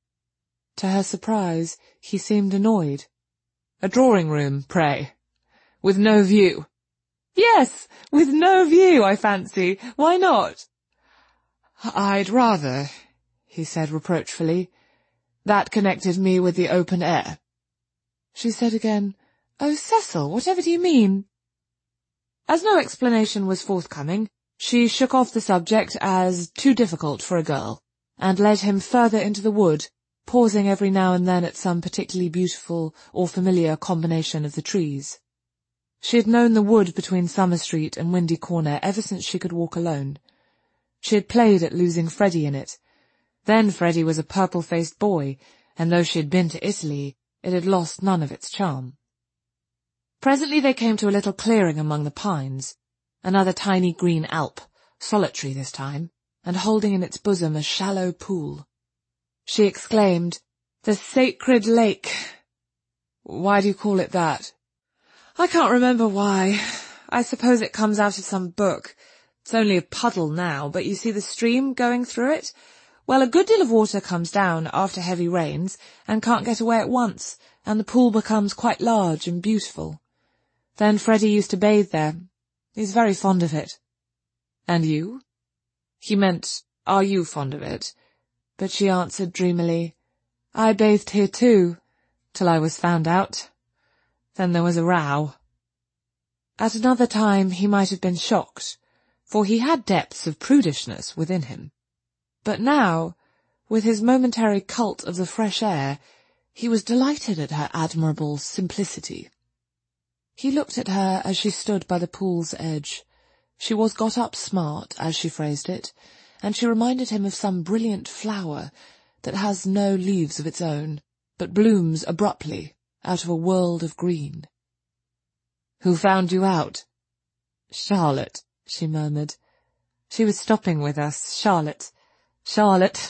To her surprise, he seemed annoyed. "A drawing-room, pray? With no view?" "Yes, with no view, I fancy. Why not?" "I'd rather," he said reproachfully, "that connected me with the open air." She said again, "Oh, Cecil, whatever do you mean?" As no explanation was forthcoming, she shook off the subject as too difficult for a girl, and led him further into the wood, pausing every now and then at some particularly beautiful or familiar combination of the trees. She had known the wood between Summer Street and Windy Corner ever since she could walk alone. She had played at losing Freddie in it. Then Freddie was a purple-faced boy, and though she had been to Italy, it had lost none of its charm. Presently they came to a little clearing among the pines, another tiny green alp, solitary this time, and holding in its bosom a shallow pool. She exclaimed, "The Sacred Lake." "Why do you call it that?" "I can't remember why. I suppose it comes out of some book. It's only a puddle now, but you see the stream going through it? Well, a good deal of water comes down after heavy rains, and can't get away at once, and the pool becomes quite large and beautiful. Then Freddie used to bathe there. He's very fond of it." "And you?" He meant, "Are you fond of it?" But she answered dreamily, "I bathed here too, till I was found out. Then there was a row." At another time he might have been shocked, for he had depths of prudishness within him. But now, with his momentary cult of the fresh air, he was delighted at her admirable simplicity. He looked at her as she stood by the pool's edge. She was got up smart, as she phrased it, and she reminded him of some brilliant flower that has no leaves of its own, but blooms abruptly out of a world of green. "Who found you out?" "Charlotte," she murmured. "She was stopping with us, Charlotte. Charlotte.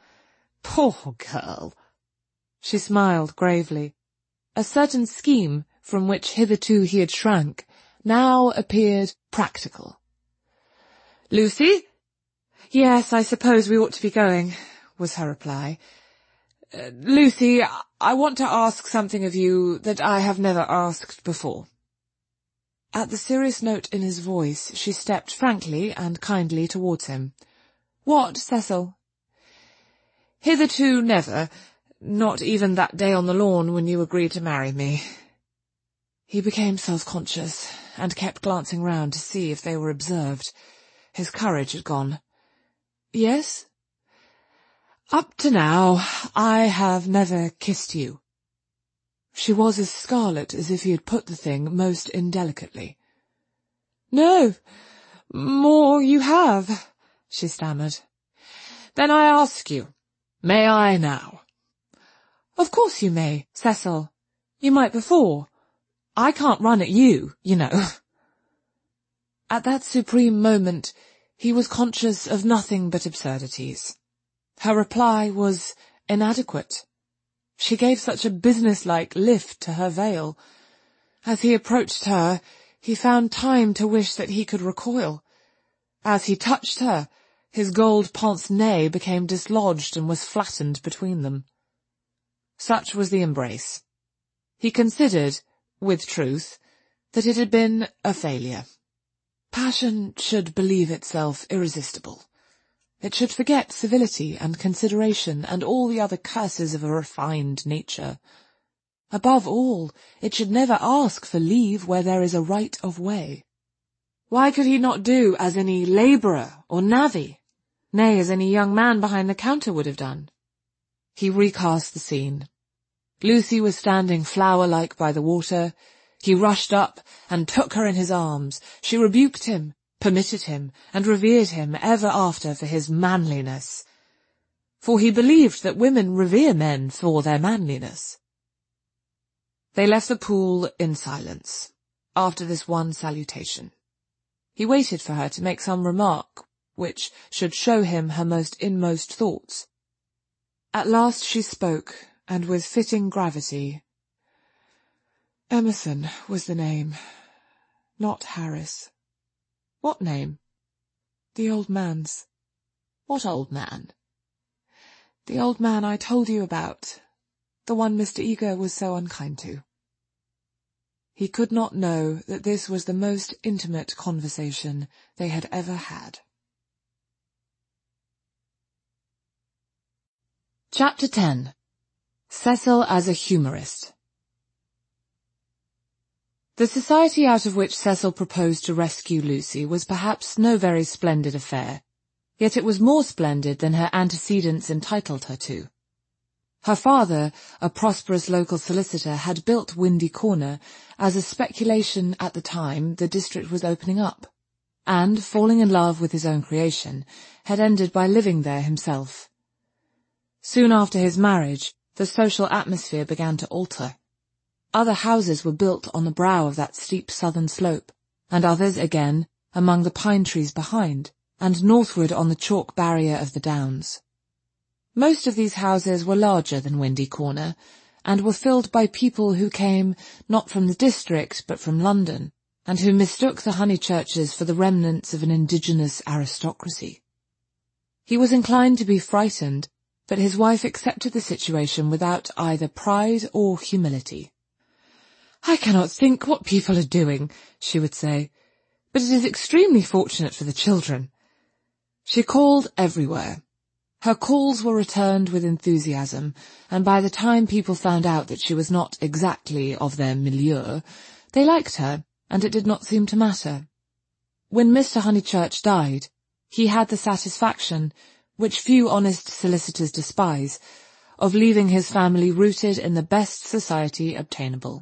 Poor girl." She smiled gravely. A certain scheme, from which hitherto he had shrank, now appeared practical. "Lucy?" "Yes, I suppose we ought to be going," was her reply. Uh, "Lucy, I want to ask something of you that I have never asked before." At the serious note in his voice, she stepped frankly and kindly towards him. "What, Cecil?" "Hitherto never, not even that day on the lawn when you agreed to marry me." He became self-conscious, and kept glancing round to see if they were observed. His courage had gone. "Yes?" "Up to now, I have never kissed you." She was as scarlet as if he had put the thing most indelicately. "No, more you have," she stammered. "Then I ask you, may I now?" "Of course you may, Cecil. You might before. I can't run at you, you know." At that supreme moment, he was conscious of nothing but absurdities. Her reply was inadequate. She gave such a businesslike lift to her veil. As he approached her, he found time to wish that he could recoil. As he touched her, his gold pince-nez became dislodged and was flattened between them. Such was the embrace. He considered, with truth, that it had been a failure. Passion should believe itself irresistible. It should forget civility and consideration and all the other curses of a refined nature. Above all, it should never ask for leave where there is a right of way. Why could he not do as any labourer or navvy, nay, as any young man behind the counter would have done? He recast the scene. Lucy was standing flower-like by the water. He rushed up and took her in his arms. She rebuked him, permitted him, and revered him ever after for his manliness. For he believed that women revere men for their manliness. They left the pool in silence, after this one salutation. He waited for her to make some remark which should show him her most inmost thoughts. At last she spoke, and with fitting gravity. "Emerson was the name, not Harris." "What name?" "The old man's." "What old man?" "The old man I told you about, the one Mister Eager was so unkind to." He could not know that this was the most intimate conversation they had ever had. Chapter ten. Cecil as a Humorist. The society out of which Cecil proposed to rescue Lucy was perhaps no very splendid affair, yet it was more splendid than her antecedents entitled her to. Her father, a prosperous local solicitor, had built Windy Corner as a speculation at the time the district was opening up, and, falling in love with his own creation, had ended by living there himself. Soon after his marriage, the social atmosphere began to alter. Other houses were built on the brow of that steep southern slope, and others, again, among the pine trees behind, and northward on the chalk barrier of the downs. Most of these houses were larger than Windy Corner, and were filled by people who came not from the district but from London, and who mistook the Honeychurches for the remnants of an indigenous aristocracy. He was inclined to be frightened, but his wife accepted the situation without either pride or humility. "I cannot think what people are doing," she would say, "but it is extremely fortunate for the children." She called everywhere. Her calls were returned with enthusiasm, and by the time people found out that she was not exactly of their milieu, they liked her, and it did not seem to matter. When Mister Honeychurch died, he had the satisfaction, which few honest solicitors despise, of leaving his family rooted in the best society obtainable.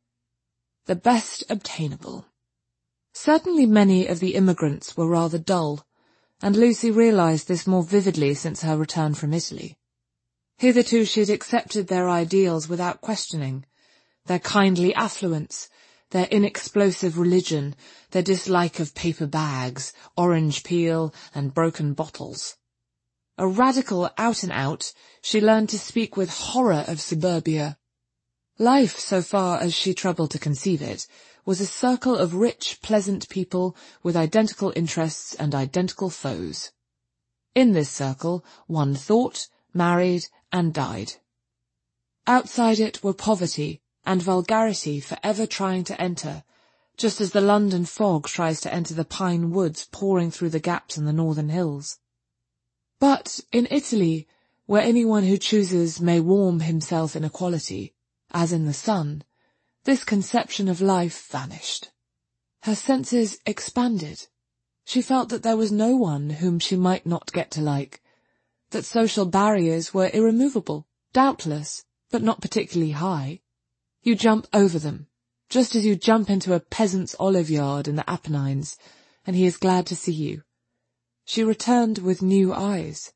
The best obtainable. Certainly many of the immigrants were rather dull, and Lucy realized this more vividly since her return from Italy. Hitherto she had accepted their ideals without questioning, their kindly affluence, their inexplosive religion, their dislike of paper bags, orange peel, and broken bottles. A radical out-and-out, she learned to speak with horror of suburbia. Life, so far as she troubled to conceive it, was a circle of rich, pleasant people with identical interests and identical foes. In this circle one thought, married, and died. Outside it were poverty and vulgarity for ever trying to enter, just as the London fog tries to enter the pine woods pouring through the gaps in the northern hills. But in Italy, where anyone who chooses may warm himself in equality, as in the sun, this conception of life vanished. Her senses expanded. She felt that there was no one whom she might not get to like, that social barriers were irremovable, doubtless, but not particularly high. You jump over them, just as you jump into a peasant's olive yard in the Apennines, and he is glad to see you. She returned with new eyes.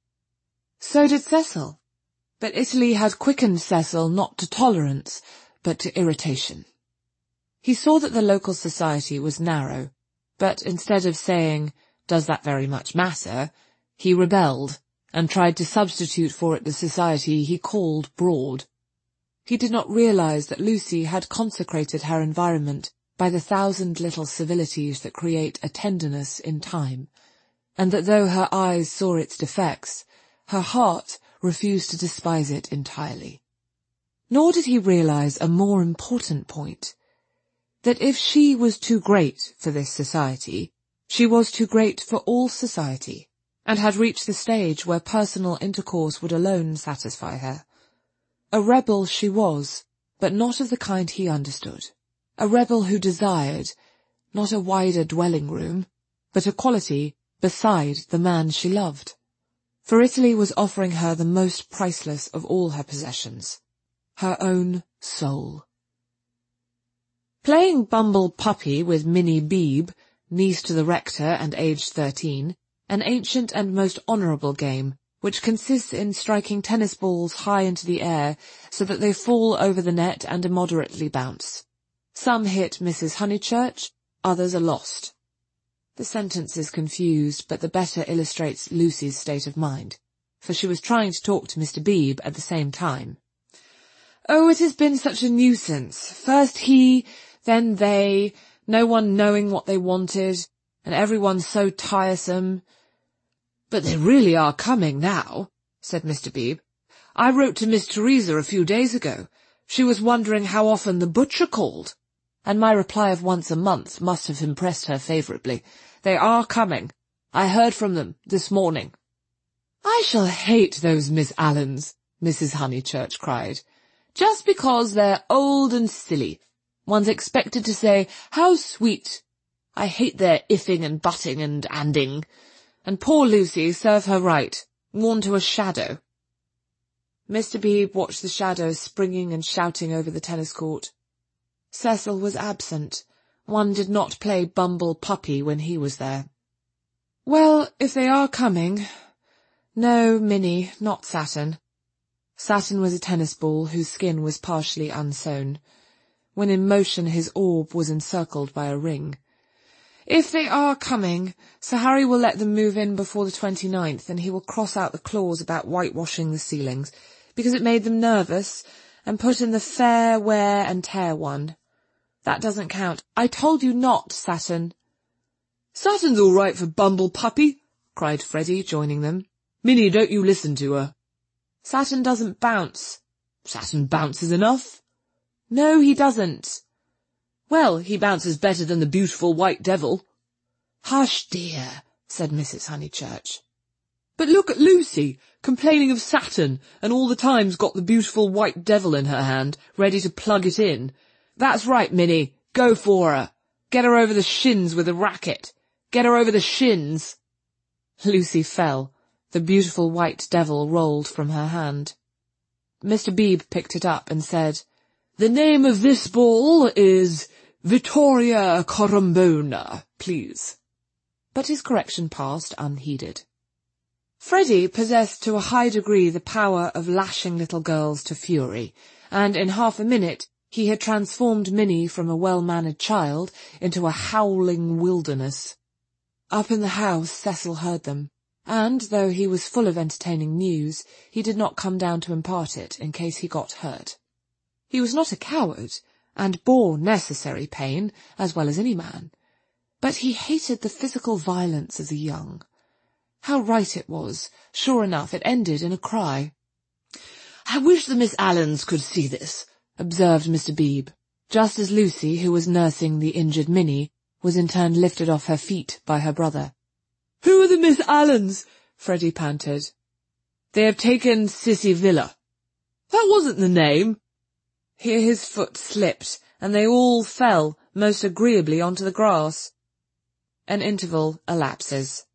So did Cecil, but Italy had quickened Cecil not to tolerance, but to irritation. He saw that the local society was narrow, but instead of saying, "Does that very much matter?" he rebelled, and tried to substitute for it the society he called broad. He did not realize that Lucy had consecrated her environment by the thousand little civilities that create a tenderness in time, and that though her eyes saw its defects, her heart refused to despise it entirely. Nor did he realize a more important point, that if she was too great for this society, she was too great for all society, and had reached the stage where personal intercourse would alone satisfy her. A rebel she was, but not of the kind he understood. A rebel who desired, not a wider dwelling room, but equality beside the man she loved. For Italy was offering her the most priceless of all her possessions, her own soul. Playing Bumble Puppy with Minnie Beebe, niece to the rector and aged thirteen, an ancient and most honourable game, which consists in striking tennis balls high into the air so that they fall over the net and immoderately bounce. Some hit Missus Honeychurch, others are lost. The sentence is confused, but the better illustrates Lucy's state of mind, for she was trying to talk to Mister Beebe at the same time. "Oh, it has been such a nuisance. First he, then they, no one knowing what they wanted, and everyone so tiresome." "But they really are coming now," said Mister Beebe. "I wrote to Miss Teresa a few days ago. She was wondering how often the butcher called, and my reply of once a month must have impressed her favourably. They are coming. I heard from them this morning." "I shall hate those Miss Allens," Missus Honeychurch cried, "just because they're old and silly. One's expected to say, 'How sweet.' I hate their ifing and butting and anding. And poor Lucy, serve her right, worn to a shadow." Mister Beebe watched the shadows springing and shouting over the tennis court. Cecil was absent. One did not play Bumble Puppy when he was there. "Well, if they are coming—" "No, Minnie, not Saturn." Saturn was a tennis ball whose skin was partially unsewn. When in motion his orb was encircled by a ring. "If they are coming, Sir Harry will let them move in before the twenty-ninth, and he will cross out the clause about whitewashing the ceilings, because it made them nervous, and put in the fair wear and tear one. That doesn't count. I told you not, Saturn." "Saturn's all right for Bumble Puppy," cried Freddie, joining them. "Minnie, don't you listen to her." "Saturn doesn't bounce." "Saturn bounces enough." "No, he doesn't." "Well, he bounces better than the beautiful white devil." "Hush, dear," said Missus Honeychurch. "But look at Lucy, complaining of Saturn, and all the time's got the beautiful white devil in her hand, ready to plug it in. That's right, Minnie, go for her. Get her over the shins with a racket. Get her over the shins." Lucy fell. The beautiful white devil rolled from her hand. Mister Beebe picked it up and said, "The name of this ball is Vittoria Corombona, please." But his correction passed unheeded. Freddie possessed to a high degree the power of lashing little girls to fury, and in half a minute he had transformed Minnie from a well-mannered child into a howling wilderness. Up in the house Cecil heard them, and, though he was full of entertaining news, he did not come down to impart it in case he got hurt. He was not a coward, and bore necessary pain, as well as any man, but he hated the physical violence of the young. How right it was! Sure enough, it ended in a cry. "I wish the Miss Allens could see this," observed Mister Beebe. just as Lucy, who was nursing the injured Minnie, was in turn lifted off her feet by her brother. "Who are the Miss Allens?" Freddie panted. "They have taken Sissy Villa." "That wasn't the name." Here his foot slipped, and they all fell most agreeably onto the grass. An interval elapses.